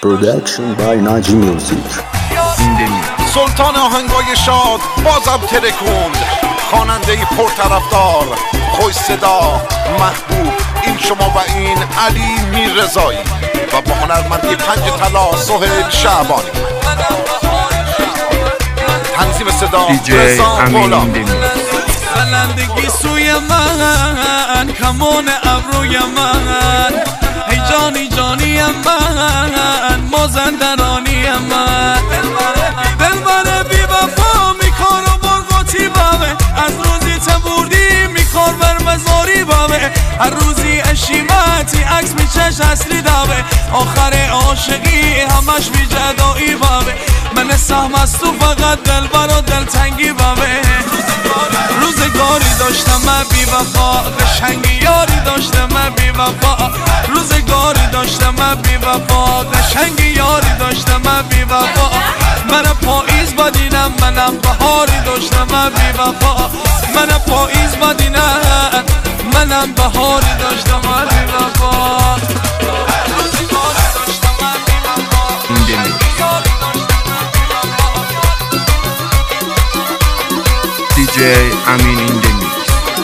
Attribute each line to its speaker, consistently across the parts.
Speaker 1: Production by Naji Music.
Speaker 2: سلطان آهنگای شاد بازم ترکوند، خواننده پرطرفدار، خوش صدا، محبوب، این شما و این علی میررضایی و با هنرمندی 5 طلا سهیل شعبانی. تنظیم صدا رضا غلام.
Speaker 3: بلندگی سوی من، کمان ابروی من، ای جانی جانی من، مازندرانی من، دلبر بی وفا میکار و برگاتی بامه، از روزی تبوردی میکار بر مزاری بامه، هر روزی اشیمتی عکس میچش اصلی دامه، آخر عاشقی همش بی جدایی بامه، من سهم از تو فقط دلبر و دلتنگی بامه. روزگاری داشتم من بی وفا، قشنگی یاری داشتم من بی وفا، روزگاری داشتم من بی وفا، قشنگی یاری داشتم من بی وفا، من پاییز بدینم منم بهاری داشتم من بی وفا، من پاییز بدینم منم بهاری داشتم من بی وفا. روزگاری داشتم من بی وفا.
Speaker 4: DJ Amin in the mix.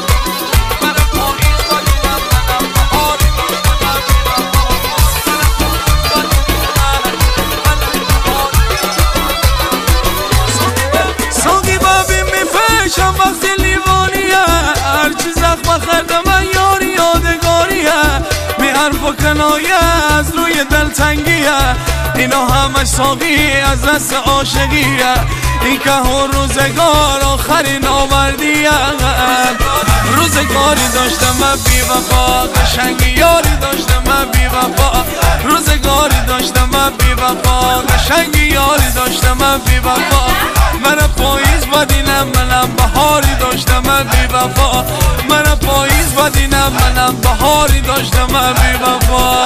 Speaker 3: ساقی بابی میفشم وقتی لیوانیه، هرچی زخم خردم من یاری یادگاریه، می حرف و کنایه از روی دلتنگیه، اینا همش ساقی از دست عاشقیه، این که روزگار آخرین آوردیه. روزگاری داشتم من بی وفا، قشنگی یاری داشتم من بی وفا، روزگاری داشتم من بی وفا، قشنگی یاری داشتم من بی وفا، من پاییز بدینم منم بهاری داشتم من بی وفا، من پاییز بدینم منم بهاری داشتم من بی وفا.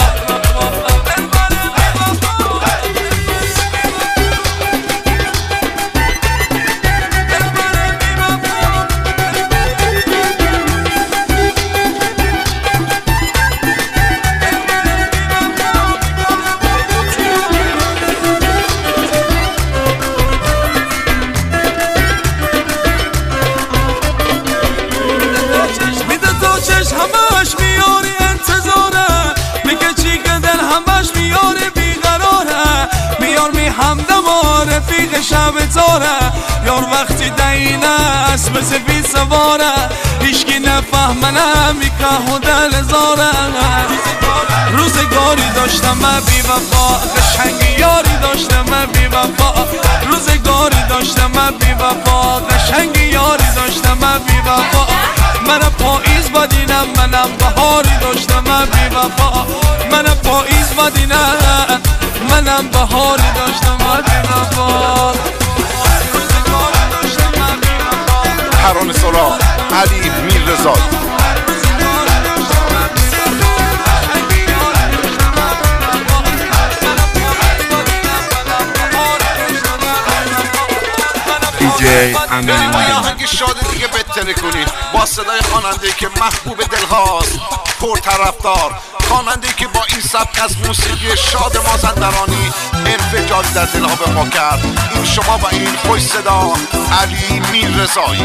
Speaker 3: همش میاری انتظاره، میگه چی که دل همش میاره بیقراره، میار می همدم و رفیق شب تاره، یار وقتی دینه اسب سفید سواره، هیچکی نفهمنه میکه و دل زاره. روزگاری داشتم من بی وفا، قشنگی یاری داشتم من بی وفا، روزگاری داشتم من بی وفا، قشنگی یاری داشتم من بی وفا، من پاییز بدینم منم بهاری داشتم من بی وفا، من پاییز بدینم منم بهاری داشتم من بی وفا.
Speaker 2: ترانه سرا علی میررضایی.
Speaker 4: DJ Amin in the mix.
Speaker 2: آهنگ شاد دیگه بهتره کنید با صدای خواننده‌ای که محبوب دلهاست، پرطرفدار، خواننده‌ای که با این سبک از موسیقی شاد مازندرانی انفجاری در دلها به پا کرد. این شما و این خوش صدا علی میررضایی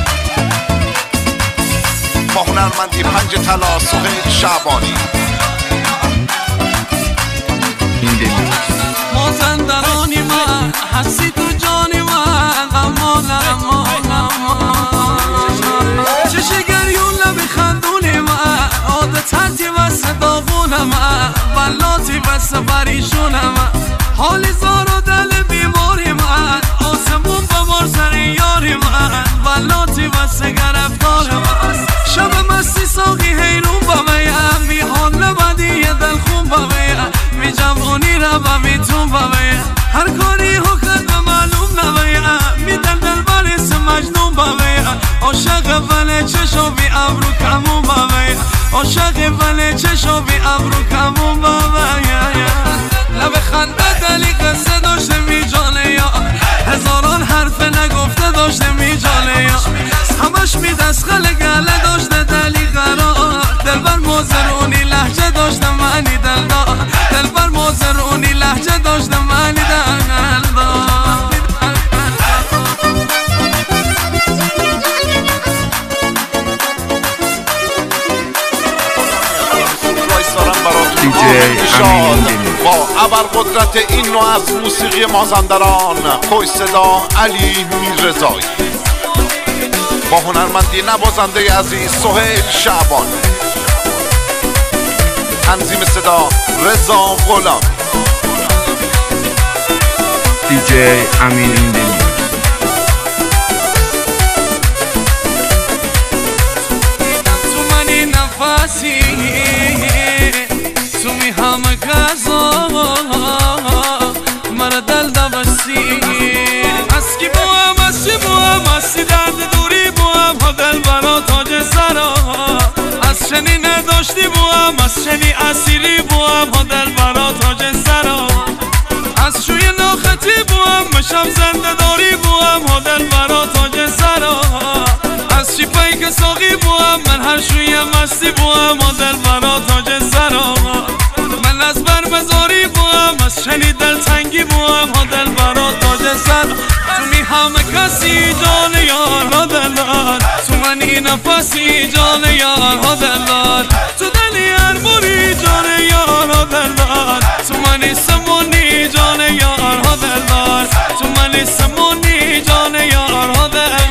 Speaker 2: با هنرمندی 5 طلا سهیل شعبانی.
Speaker 3: مازندرانی من هستی تو جانی من، امان امان امان، چشی گریون لبی خندونی من، عادت ترتی و صداغون من، ولاتی و سفریشون من، حالی زار و دل بیماری من، آسمون ببار سر یاری من، ولاتی و سگرفتار من، شب مستی ساقی حیرون بمیم، بی حال نبدی دل خون بمیم، می جوانی را و می تون بمیم، هر کاری حکت معلوم نمیم، می دل بریس مجنون بمیم، عاشق ولی چشو بی ابرو کمون بمیم، عاشق ولی چشو بی ابرو کمون بمیم، لب خنده دلی قصه داشته می جانه یا، هزاران حرف نگفته داشته می جانه یا، همش می دست خل گله داشته دلی قرار، دل بر موزرونی لحجه داشته معنی دل دار، دل بر موزرونی لحجه
Speaker 2: شاد با ابرقدرت این نوع از موسیقی مازندران، خوش صدا علی میررضایی، با هنرمندی نوازنده عزیز سهیل شعبان، تنظیم صدا رضا غلام،
Speaker 4: DJ Amin in the mix.
Speaker 3: تو منی نفسی تو می همه گذا مرا دل دبستی اسکی بوام اسکی بوام اسکی درد دوری بوام ها دل برا تاج سرا از شنی نداشتی بوام از شنی اسیری بوام ها دل برا تاج سرا از شوی ناخطی بوام مشم زنده داری بوام ها دل برا تاج سرا از شیپایی که ساقی بوام من هر شوی مستی بوام ها دل برا تاج سرا من از برمزاری بوام از شنی دل تنگی بوام ها دل برا تاج سرا تو می همه کسی جان یار ها دل دار تو منی نفسی جان یار ها دل دار تو دلی هر موری جان یار ها دل دار تو منی سمونی جان یار ها دل دار تو منی سمونی جان یار ها دل دار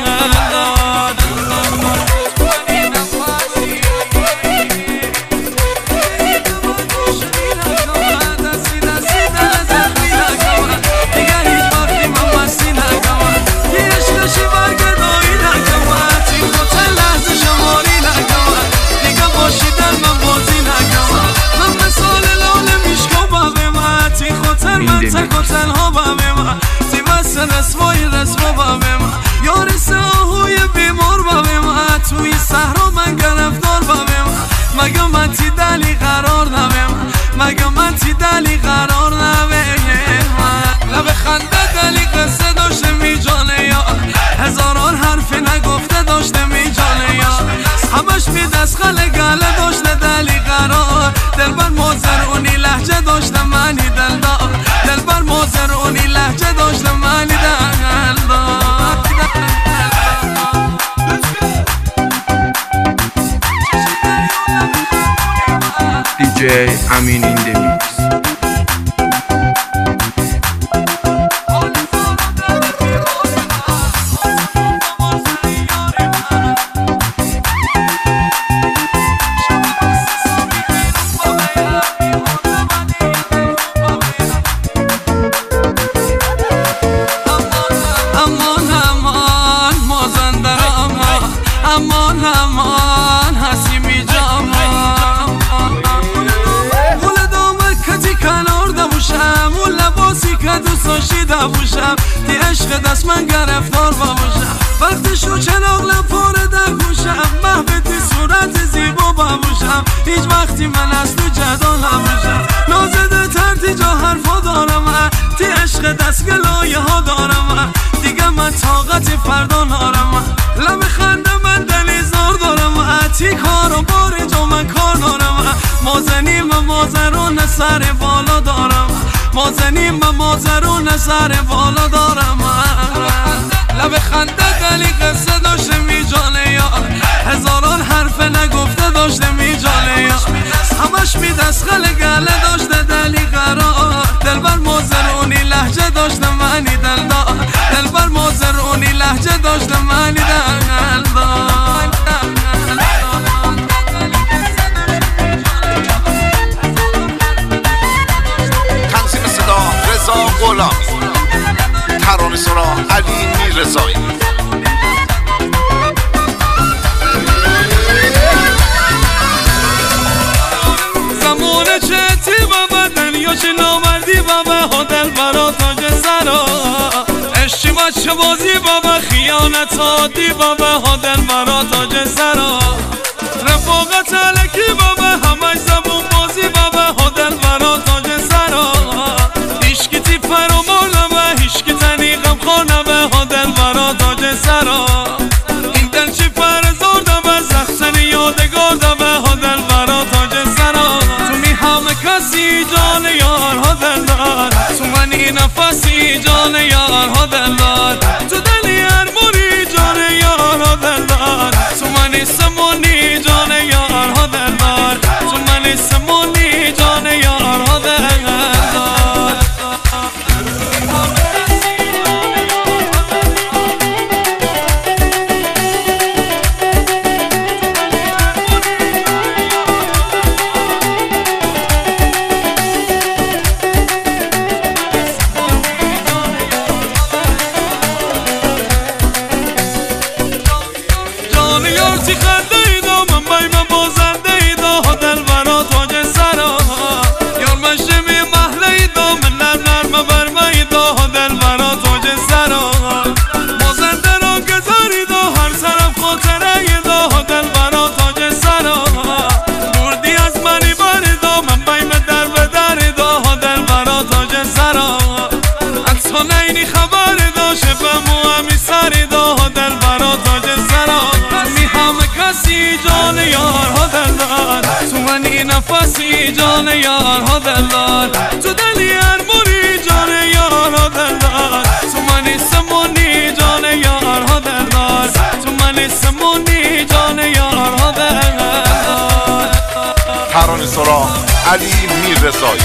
Speaker 3: رسوا بامم یارس آهوی بیمار بامم توی صحرا من گرفتار بامم مگه من تی دلی قرار نمیم مگه من تی دلی قرار نمیم لب خنده دلی قصه داشته می جانه یا هزاران حرف نگفته داشته می جانه یا همش می دست خاله گله داشته دلی قرار دل بر موزر اونی لحجه داشته منی دل دار دل بر موزر اونی لحجه داشته منی دل
Speaker 4: DJ Amin in the mix.
Speaker 3: امان امان حسیمی جامان گل دامکتی کنار دبوشم اون لباسی که دوست داشتی دبوشم تی عشق دست من گرفتار بابوشم وقتشو چراغ لپاره دکوشم محبتی صورت زیبا بابوشم هیچ وقتی من از تو جدا نبوشم نازده ترتی جا حرفا دارم تی عشق دست گلایه ها دارم دیگه من طاقت فردا نارم لب خنده من دلی زار دارم تی کار و بار جا من کار دارم مازنیم مازرون سر بالا دارم مازنیم مازرون سر بالا دارم لب خنده دلی قصه داشته می جانه یا هزاران حرف نگفته داشته می جانه یا همش می دست خاله گله داشته دلی قرار دل بر موزرونی لحجه داشته منی دل دار دل بر موزرونی لحجه داشته منی دل دار
Speaker 2: تنظیم صدا رضا غلامی، ترانه سرا علی میررضایی.
Speaker 3: زمونه چتی بابا دنیا چه نامردی بابا ها دل برا تاج سرا عشقی بچه بازی بابا خیانت عادی بابا ها دل برا تاج سرا رفاقت علکی بابا همش زبون بازی بابا ها دل برا تاج سرا هیشکی تی فرامانه و هیشکی تنی غم خانه و ها دل برا تاج سرا این دل چی فرزارده و زخصنی یادگار ده و ها دل برا تاج سرا تو می همه کسی جان یار ها دل دار تو منی نفسی جان یار ها دل دار تو دلی هر موری جان یار ها دل دار تو منی سمونی جان یار ها دل دار تو منی سمونی جان یار ها شعله دام نرم نرم بر میدا دل برا تاج سرا مازندران گذاری دا هر طرف خاطره دا دل برا تاج سرا بردی از منی بردا من بیم در به در دا دل برا تاج سرا اکسا نینی خبر دا شبم و همی سری دا دل برا تاج سرا می همه کسی جان یار ها دل دار تو منی نفسی جان یار ها دل دار تو دلی ارمونی جان یار ها دل دار تو منی سمونی جان یار ها دل دار تو منی سمونی جان یار ها دل دار.
Speaker 2: ترانه سرا علی میررضایی.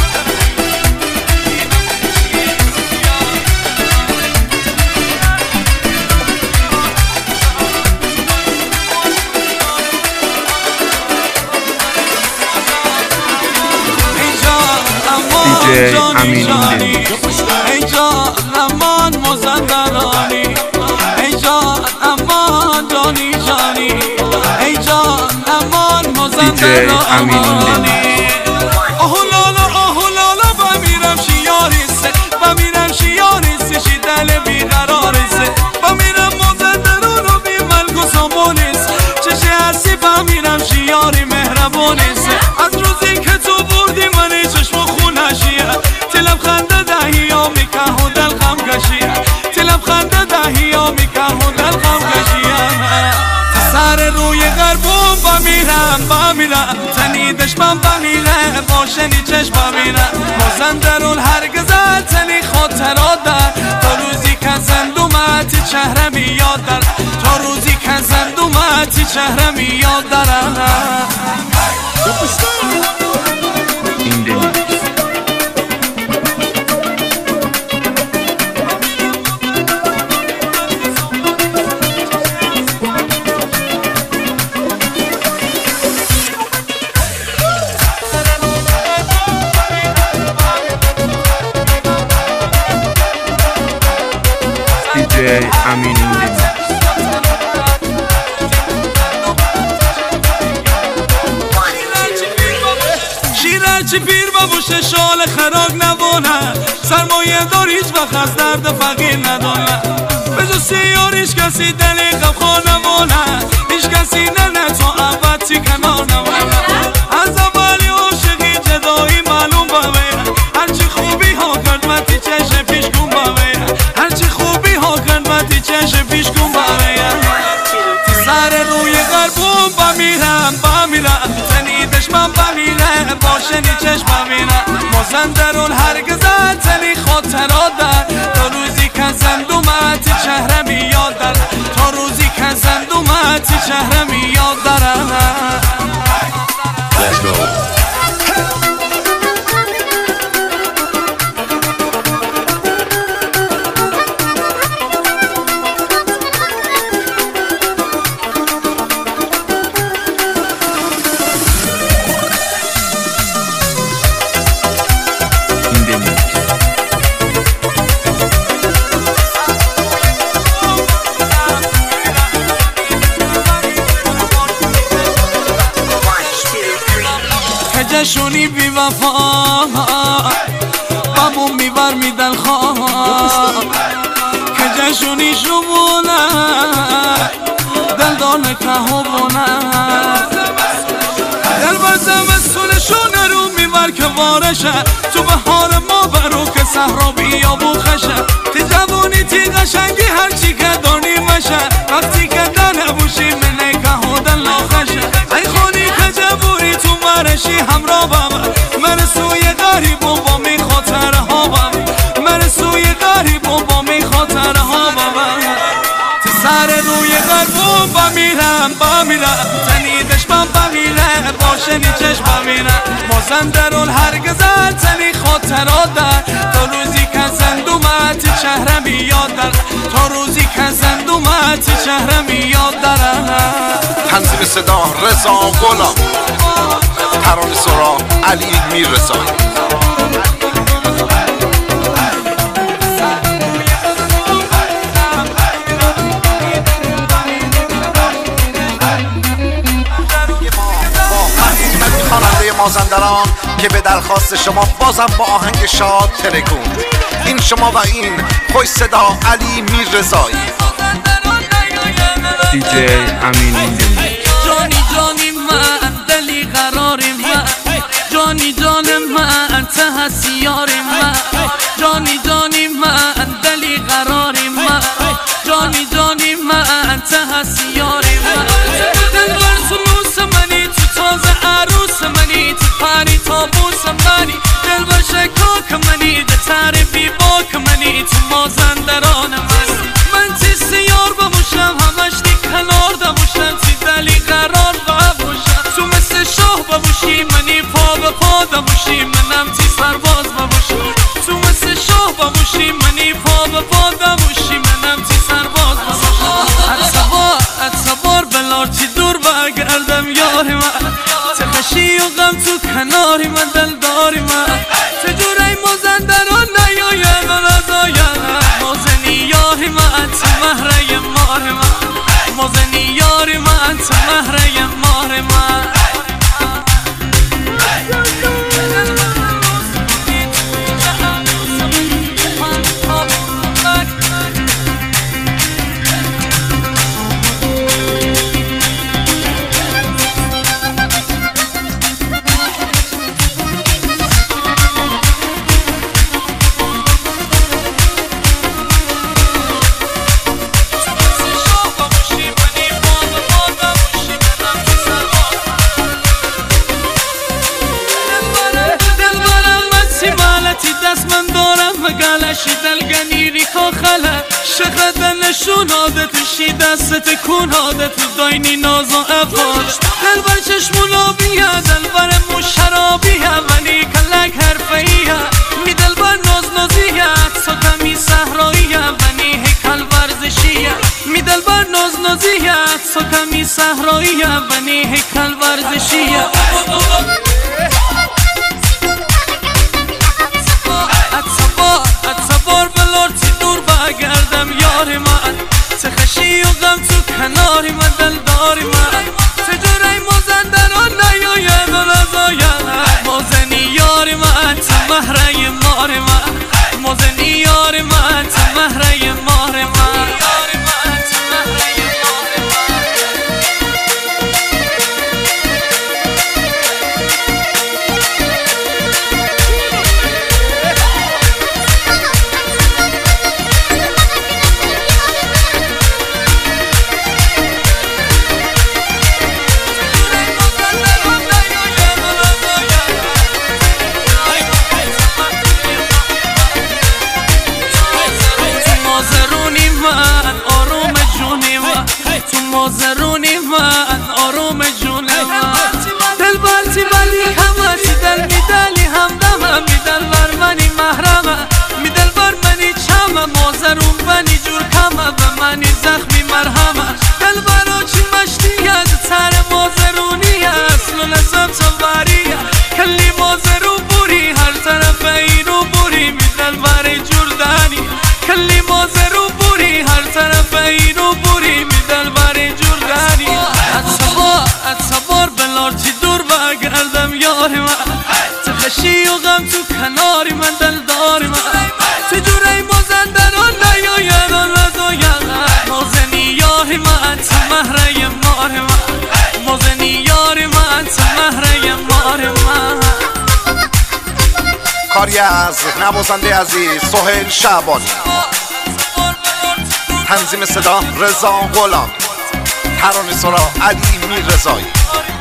Speaker 4: DJ امین ایندمی.
Speaker 3: ای جان امان مازندرانی ای جان امان جانی جانی ای جان امان مازندرانی آهو لالا بمیرم شیاریسه بمیرم شیاریسه شی دل بیقراریسه بمیرم مازندران و بی ملک و سامونیسه چشه هستی بمیرم شیاری مهربونیسه از روزی که تو بردی منی چشم و خونشیه تلم خنده دهی ها میکه و دل غم کشیه تلم خنده دهی ها میکه و دل غم کشیه سر روی غربون بمیرم تنیدش من بمیره باشنی چشم بمیره مازندران هرگز تنی خاطرات در تا روزی که زندومتی چهرمی یاد در تا روزی که زندومتی چهرمی یاد دارم.
Speaker 4: DJ امین ایندمی.
Speaker 3: شیرچی پیر بابوش شال خراق نبونه سرمایه دار هیچ وقت از درد فقیر ندونه به جز سیار هیچ کسی دل غمخوار نمونه هیچ کسی نه تو ابدی کنار نمونه از اولی عاشقی جدایی معلوم بمینه هرچی خوبی ها کرد متی چشم پیش کن بمینه هرچی خوبی ها کرد متی چشم پیش کن بمینه سر روی غربون بمیرم تنیدش من بمیره باشنی چشم بمیره مازندران هرگز تنی خاطرات در تا روزی که زندومتی چهرمی یاد در تا روزی که زندومتی چهرمی یاد دارم.
Speaker 1: Let's go.
Speaker 3: جشونی بی وفا بامون میبر میدن خواه که جشونی شمونه دل دانه که بونه دل بر زمستونشونه رو میبر که وارشه تو بهار ما برو که صحرا بیا بوخشه تی جوانی تی قشنگی هرچی که دانی مشه وقتی که دل نبوشی منه که دل ناخشه ای خونی که جبوری تو مرشی همراه من سوی غریب و با می خاطره ها من سوی غریب و با می خاطره ها سر روی غربون بمیرم تنیدش من بمیره باشنی چشم بمیره مازندران هرگز تنی خاطرات در تا روزی که زندومتی چهرمی یاد در تا روزی که زندومتی چهرمی یاد دارم.
Speaker 2: تنظیم صدا رضا غلام. ترانه سرا علی میررضایی. خواننده مازندران که به درخواست شما بازم با آهنگ شاد ترکوند. این شما و این خوش صدا علی میررضایی.
Speaker 4: DJ امین این دی میکس.
Speaker 3: جانی جانی من دلی قراری من، جانی جان من ته هستی یاری من، جانی جانی من دلی قراری من، جانی جانی من ته هستی یاری من. دلبر سلوس منی تو تازه عروس منی، تو پری تابوس منی، دلبر شکاک منی، ده تعریفی باک منی، تو مازندران من تی سیار بموشم همش دی کنار دموشم، تی دلی قرار بموشم، تو مثل شاه بموشی منی پا به پا دموشی، منم تی سرباز بموشم، تو مثل شاه بموشی منی پا به پا دموشی، منم تی سرباز بموشم. اتسابار بلار تی دور بگردم یاری من، تخشی و غم تو کناری من دلداری من، تجوری مازندران نیاید و نزاید، مازنی یاری من تو مهره مار من، مازنی یاری من تو مهره مار من. دست من دارم و گلشی دلگنی ریکا خله شقد نشون عادت شی دست کن عادت داینی ناز و افاش دلبر چشمون آبیه دلبر مو شرابیه ولی کلک حرفیه می دلبر ناز نازیه سکمی صحراییه ولی هیکل ورزشیه می دلبر ناز نازیه سکمی صحراییه ولی هیکل ورزشیه. اتسابار بلار تی دور بگردم یاری من، تخشی و غم تو کناری من دلداری من، تجوری مازندران نیاید و نزاید، مازنی یاری من تو مهره مار من، مازنی یاری من تو مهره مار من. مازرونی من آروم جون من دل بالتی ولی همه تی دل میدلی همدمه میدل بر منی محرمه میدل بر منی چمه مازرون بنی جور کمه به منی زخمی مرهمه دل برا چی مشتیه تر مازرونیه اصل نسب سواریه کلی مازرون بوری هر طرف اینو بوری میدل بر جور دنی کلی مازرون بوری هر طرف اینو بوری میدل بر جور دنی. اتسابار بلار تی دور بگردم یاری من، تخشی و غم تو کناری من دلداری من، تجوری مازندران نیاید و نزاید، مازنی یاری من تو مهره مار من، مازنی یاری من تو مهره مار من.
Speaker 2: کاری از نوازنده عزیز سهیل شعبانی، تنظیم صدا رضا غلام، ترانه سرا علی میررضایی.